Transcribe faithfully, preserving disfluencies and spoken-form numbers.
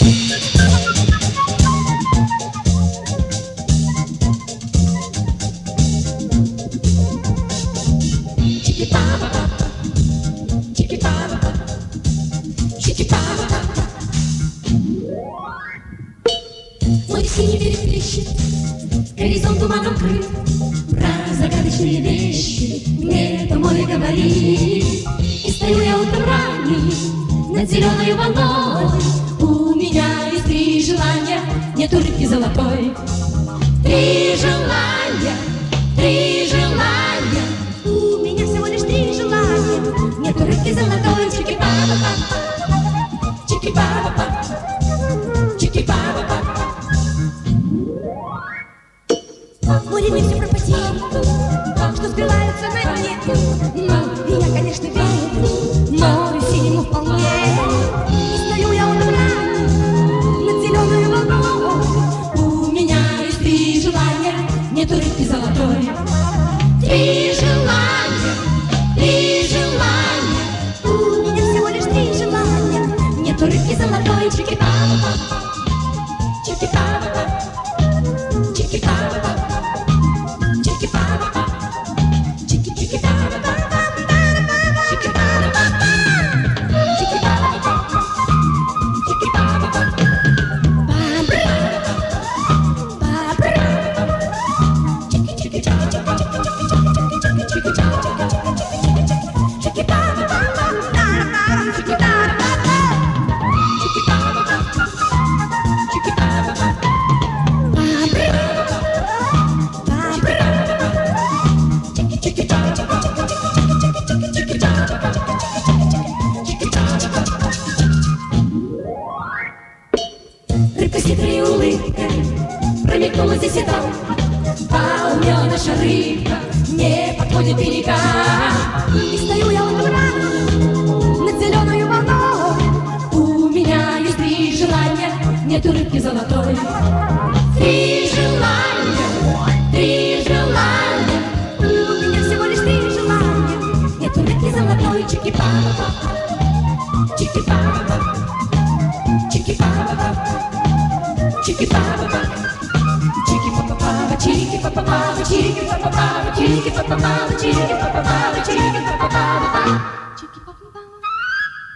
Море синий переплещет, горизонт туманом крыт. Про загадочные вещи мне это море говорит. И стою я утром ранним над зеленой волной. У меня есть три желания, нету рыбки золотой. Три желания, три желания. У меня всего лишь три желания, нету рыбки золотой. Чики-па-па-па, чики-па-па-па, чики-па-па-па. Море мне все пропотело, что сбиваются на дне. Но я, конечно, верю морю синему вполне. И стою я утром ранним над зеленой волной. У меня есть три желания, нету рыбки золотой. Три желания, три желания. У меня всего лишь три желания, нету рыбки золотой. Чики-па-па-па, чики-па-па-па, чики-па-па-па. Рыбка с хитрой улыбкой промелькнула здесь и там. А у меня наша рыбка не подходит берега. И стою я утром ранним над зеленой волной. У меня есть три желания, нету рыбки золотой. Три желания, три желания. У меня всего лишь три желания, нету рыбки золотой. Чики-па-па-па, чики-па-па-па, чики-па-па-па. Чики-па-па-па, чики-па-па-па, чики-па-па-па, чики-па-па-па, чики-па-па-па, чики-па-па-па, чики-па-па-па.